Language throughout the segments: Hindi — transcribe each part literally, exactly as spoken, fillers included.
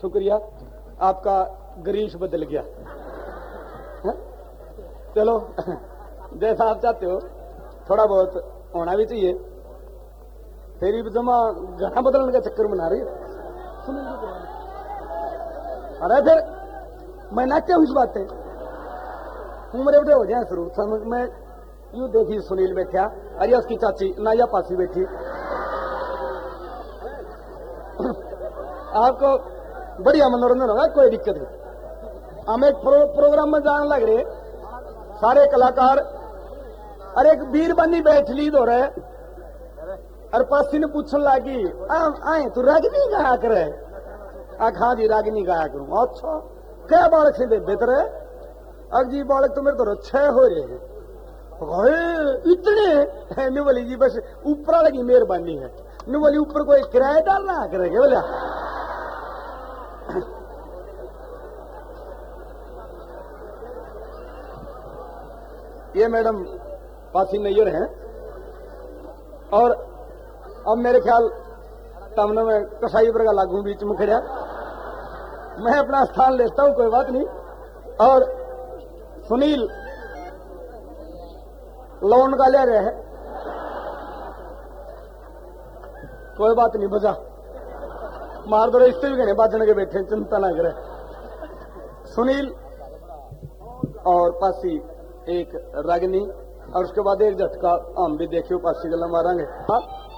शुक्रिया, आपका ग्रीस बदल गया। है? चलो जैसा आप चाहते हो, थोड़ा बहुत होना भी चाहिए। फेरी जमा घना बदलने का चक्कर बना रही है। अरे फिर मैं ना क्या उस बातें उम्र बड़े हो जाए शुरू समझ में यूं देखी सुनील बैठा, अरे उसकी चाची नाया पासी बैठी। आपको बढ़िया मनोरंजन होगा, कोई दिक्कत नहीं। हम एक प्रो, प्रोग्राम में जाने लग रहे, सारे कलाकार, अरे एक बीर बनी बैठ ली दो रहे, और पासी ने पूछने लगी आए तू रागिनी गाया करे? हाँ जी रागिनी गाया करूं। अच्छा क्या बालक से बेहतर है? अब जी बालक तो मेरे तो छह हो रहे हैं। इतने नुवली जी बस ऊपर लगी मेहरबानी है, नुवली ऊपर कोई किराया डालना करेगा बोला। ये मैडम पासी नैयर हैं, और अब मेरे ख्याल तमने में कसाई पर का लागू बीच में खड़ा, मैं अपना स्थान लेता हूं, कोई बात नहीं। और सुनील लोन का ले रहे हैं, कोई बात नहीं, बजा मार दो, इससे भी कहने बाजने के बैठे, चिंता ना करे। सुनील और पासी एक रागिनी, और उसके बाद एक झटका हम भी देखियो पासी गला मारेंगे। हाँ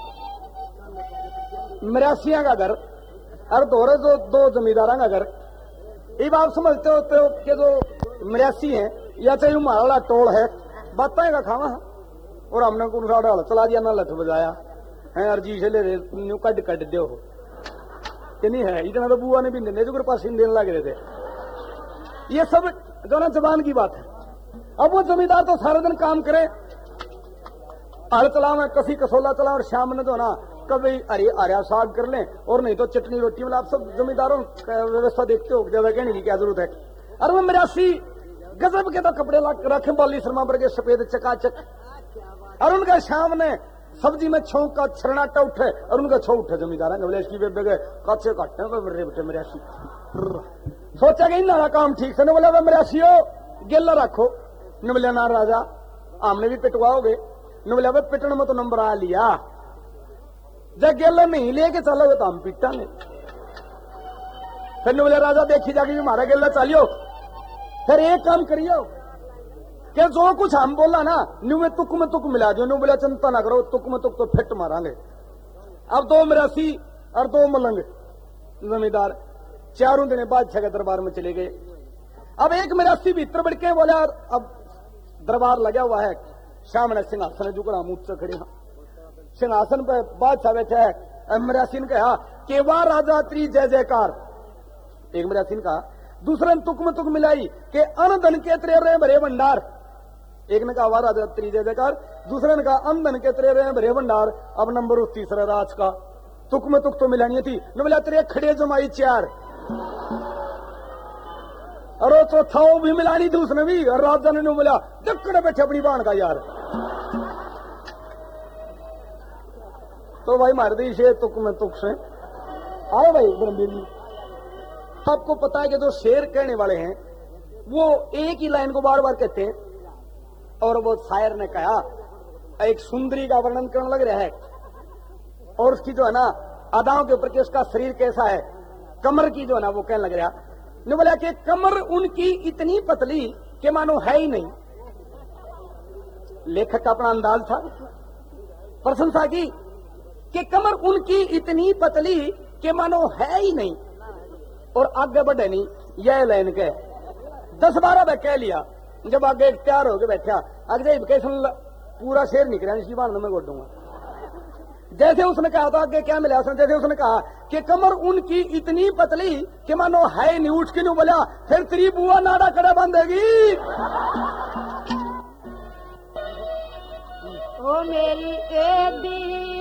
मरासिया का घर और दोरे जो दो जमींदारा का घर, ये आप समझते होते हो कि जो मरासी है या चाहे हमारा टोल है, बातें का खावा, और हमने को डाल चला दिया, ना लठ बजाया है, अर्जी से ले रहे कट कट दो कि नहीं है, इतना तो बुआ ने भी देने जो पास देने लग रहे थे। ये सब जो ना जबान की बात है। अब वो जमींदार तो सारा दिन काम करे, हल चलावे, कसी कसोला चलावे, और शाम ने तो ना कभी अरे आर्या साग कर लें, और नहीं तो चटनी रोटी। मतलब आप सब जमींदारों व्यवस्था देखते हो, ज्यादा कहने की क्या जरूरत है। और वो मरासी गजब के तो कपड़े रखे, बाली शर्मा पर के सफेद चकाचक, और उनका शाम ने सब्जी में छोंक का छरनाटा उठे, और उनका छो उठे जमींदार बोले इसकी बेबे कच्चे काटने बेटे मरासी। सोचा कि ना काम ठीक से न बोला, मरासी हो गेला रखो, न बोलिया ना राजा आमने भी पिटवाओगे, न बोलिया पिटने में तो नंबर आ लिया, जब गेले में ही लेके चलोगे तो हम पिटा नहीं। फिर न बोले राजा देखी जाके भी हमारा गेला चालियो, फिर एक काम करियो कि जो कुछ हम बोला ना न्यू में तुक में तुक मिला दो, न्यू बोला चिंता ना करो, तुक में तुक तो फिट मारांगे। अब दो मरासी और दो मलंग जमींदार चारों दिन बादशाह के दरबार में चले गए। अब एक मरासी भीतर बढ़ के बोला, अब दरबार लगा हुआ है, सामने सिंहासन जुकड़ा मुंह से खड़े, सिंहासन पे बादशाह बैठा है। मरासी ने कहा कि वाह राजा त्री जय जयकार, एक मरासी ने कहा। दूसरे ने तुक में तुक मिलाई कि अन धन के त्रे रहे भरे भंडार, एक ने कहा वाह राजा त्री जय जयकार, दूसरे ने कहा अन धन के त्रे रहे भरे भंडार। अब नंबर उस तीसरे राज का तुक में तुक तो मिलानी थी, न मिला त्रे खड़े जमाई चार, और वो चौथा भी मिलानी थी उसने भी, और राजा ने बोला दक्कड़ बैठे अपनी बाण का यार। तो भाई मार दी से तुक में तुक से आए भाई ब्रह्मवीर जी। आपको पता है कि जो शेर कहने वाले हैं वो एक ही लाइन को बार बार कहते हैं, और वो शायर ने कहा एक सुंदरी का वर्णन करने लग रहा है, और उसकी जो है ना अदाओं के ऊपर के उसका शरीर कैसा है, कमर की जो है ना वो कहने लग रहा ने बोला कि कमर उनकी इतनी पतली कि मानो है ही नहीं। लेखक का अपना अंदाज था, प्रशंसा की कि कमर उनकी इतनी पतली कि मानो है ही नहीं, और आगे बढ़े नहीं। यह लाइन के दस बारह बार कह लिया, जब आगे तैयार होकर बैठा, आगे वेकेशन पूरा शेर निकला, इसी बार मैं गोडूंगा। जैसे उसने कहा था आगे क्या मिला, उसने जैसे उसने कहा कि कमर उनकी इतनी पतली कि मानो है नहीं, उठ के नहीं बोला फिर तेरी बुआ नाड़ा कड़ा बांधेगी। ओ मेरी एडी,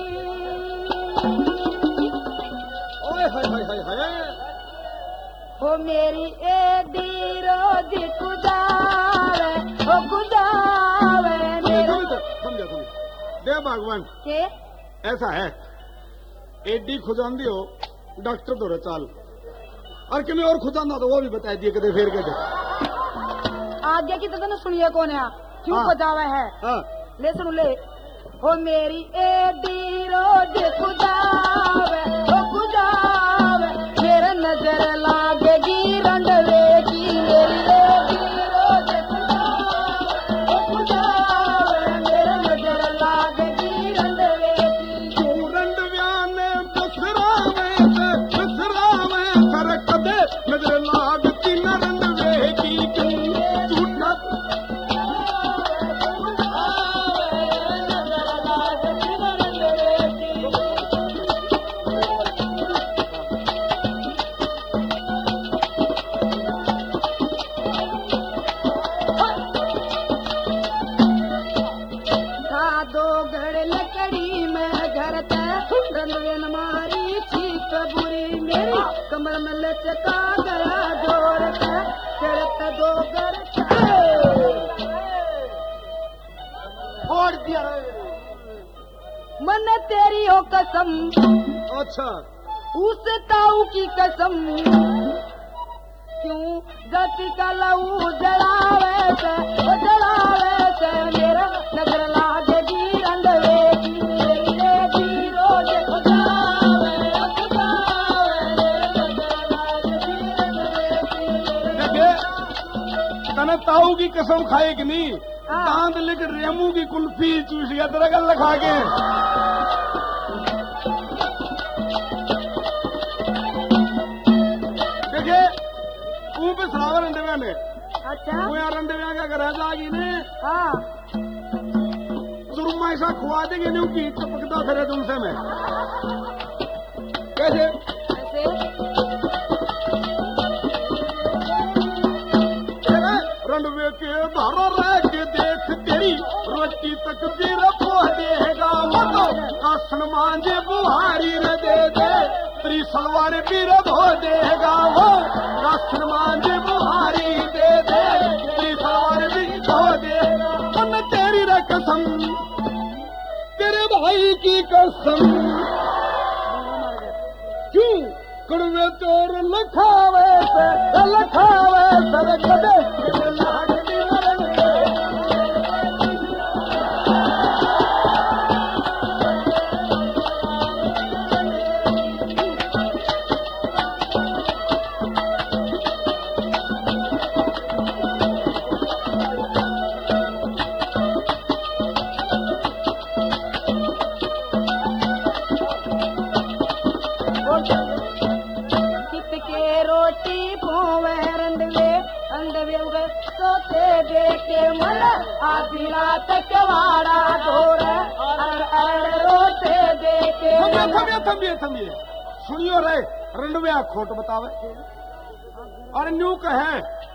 ओए हाय हाय हाय हाय, ओ मेरी एडी रोज गुजारे, ओ गुजारे मेरे। समझो समझो दे भगवान के ऐसा है, एडी खुजांदी हो डॉक्टर दो चाल, और कि मैं और खुदा ना तो वो भी बता दिए कदे फेर के दे आगे की तो सुनिए कौन है क्यों हाँ। बजावे है हाँ ले सुन ले हो मेरी एडी रोज खुदावे हो खुदावे मेरे नजर लागेगी रंडवे की मेरी एडी रोज खुदावे हो खुदावे मेरे नजर लागेगी रंडवे की तू रंडव्या ने बसरावे से बसरावे कर कदे नजर लागती न रंडवे की क्यों झूठा दो घड़ लकड़ी में घर रंगवेन मारी चीक बुरी मेरी कमर में लचका गया जोर करत दो घर फोड़ दिया मन तेरी हो कसम अच्छा उस ताऊ की कसम क्यों गति का लहू जड़ावे से ओ जड़ावे से मेरा नजर लागेगी रंगवे की मेरे की रोज खुदावे खुदावे मेरा नजर लागेगी रंगवे की देखे तने ताऊ की कसम खाएगी नहीं हाँ। दांत लिख रेमू की कुल्फी चूस गया तेरा गल खा के देखे तू पे सरावर रंडव्या ने अच्छा वो यार रंडव्या का घर जागी ने हाँ सुरमा ऐसा खुआ देंगे नहीं की चपकता फिर तुमसे मैं कैसे ऐसे रंडवे के धारा रह के देख तेरी रोटी तक भी रखो देगा वो तो आसन मांझे बुहारी न दे दे तेरी सलवार भी धो देगा वो आसन मांझे बुहारी दे दे तेरी सलवार भी धो देगा मन तेरी रे कसम तेरे भाई की कसम क्यों कड़वे तोर लखावे से लखावे से कदे लागती मरने कित के रोटी पोवे रंडवे अंडवे उगे सोते देखे मन आधी रात कवाड़ा धोर अर अर रोते देखे थमिए थमिए थमिए थमिए सुनियो रे रंडवे खोट बतावे और न्यू कहे